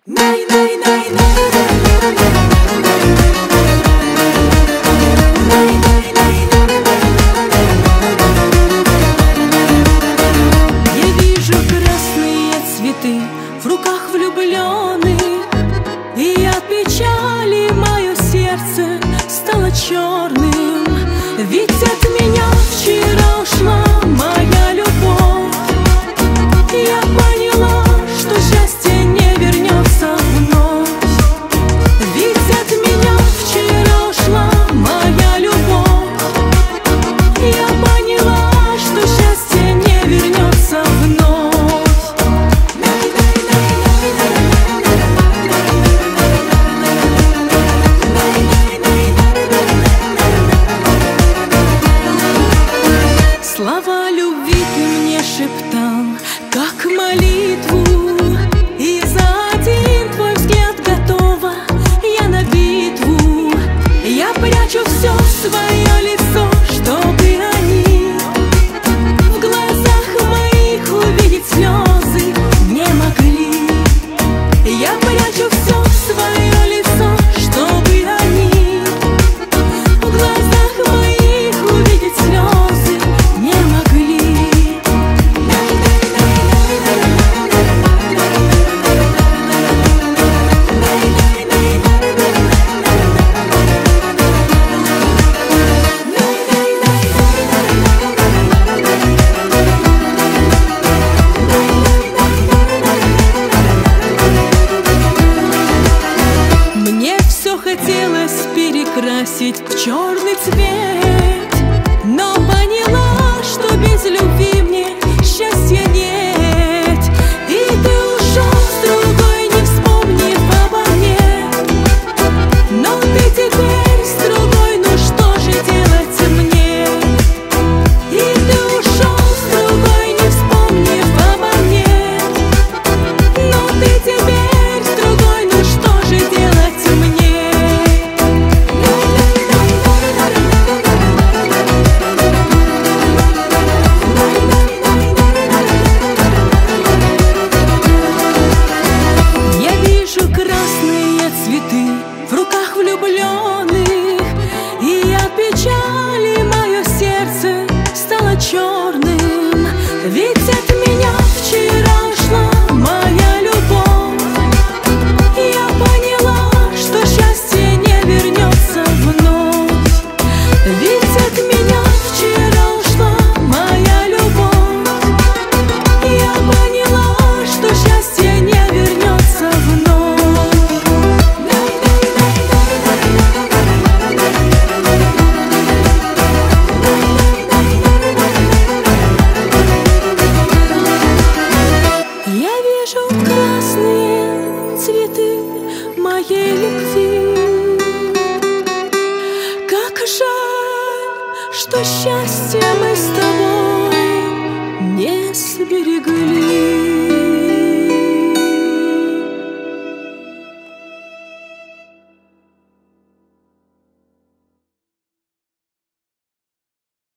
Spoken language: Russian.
вижу красные цветы в руках влюбленных, и от печали мое сердце стало черным. Ведь от меня вчера ушла моя любовь. Я поняла, что счастье не вернется вновь. Ведь от меня вчера ушла моя любовь. Я поняла, что счастье не вернется вновь. Слова любви ты мне шептал, как молитву, и за один твой взгляд готова я на битву. Я прячу все свое лицо, чтобы они в глазах моих увидеть слезы не могли. Я прячу все свое лицо, чтобы они в глазах моих увидеть слезы не могли. Мне все хотелось перекрасить в черный цвет, но поняла, что без любви мне счастья нет. И ты ушел с другой, не вспомнив обо мне. Но ты теперь с другой, ну что же делать мне? И ты ушел с другой, не вспомнив обо мне. Но ты теперь с другой, ну что же делать мне? Я вижу красные цветы в руках влюбленных, и от печали мое сердце стало черным. Ведь от меня вчера ушла моя любовь. Я поняла, что счастье не вернется вновь. Ведь от меня вчера ушла моя любовь. Я поняла, что счастье не вернется вновь. Я вижу красные цветы моей любви. Как жаль, что счастье мы с тобой не сберегли.